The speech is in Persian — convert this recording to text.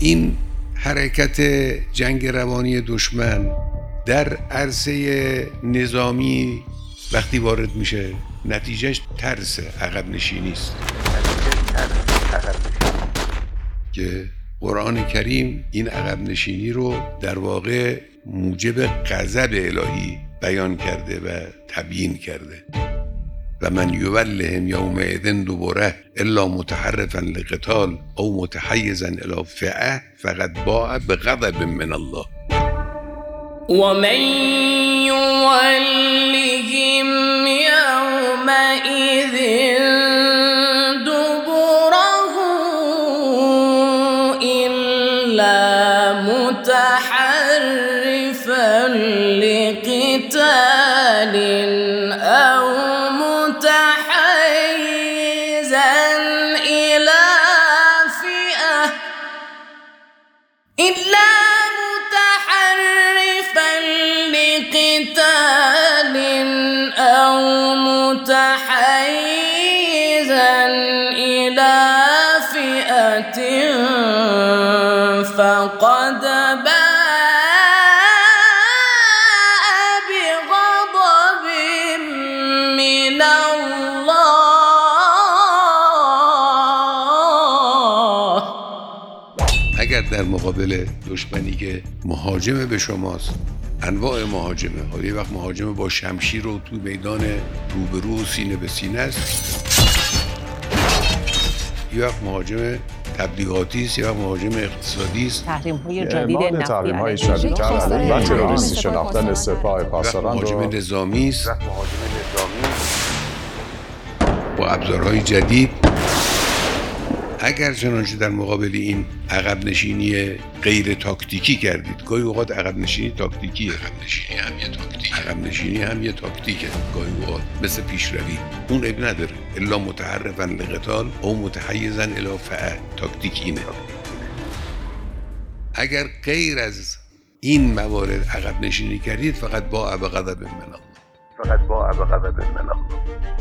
این حرکت جنگ روانی دشمن در عرصه نظامی وقتی وارد میشه نتیجهش ترس، عقب نشینی است که قرآن کریم این عقب نشینی رو در واقع موجب غضب الهی بیان کرده و تبیین کرده. و من یولهم یومئذ دبره الا متحرفا لقتال او متحیزا الی فئه فقد باء بغضب من الله. ومن یولهم یومئذ دبره الا متحرفا لقتال او متحيزا إلى فئة إلا متحرفا لقتال أو متحيزا إلى فئة فقد اگر در مقابل دشمنی که مهاجم به شماست، انواع مهاجمه ها، یه وقت مهاجم با شمشیر رو تو میدان روبرو سینه به سینه است، یه وقت مهاجم تبلیغاتی است، یه وقت مهاجم اقتصادی است. تحریم‌های جدید نفتی علیه و تروریستی شناختن سپاه پاسداران رو مهاجم نظامی است با ابزارهای جدید. اگر چنانچه در مقابل این عقب نشینی غیر تاکتیکی کردید، گاهی اوقات عقب نشینی تاکتیکیه، عقب نشینی هم یه تاکتیکه گاهی اوقات مثل پیشروی، اون عیب نداره. الا متحرفا لقتال او متحیزا الی فئه، تاکتیک اینه. اگر غیر از این موارد عقب نشینی کردید فقط باء بغضب من الله.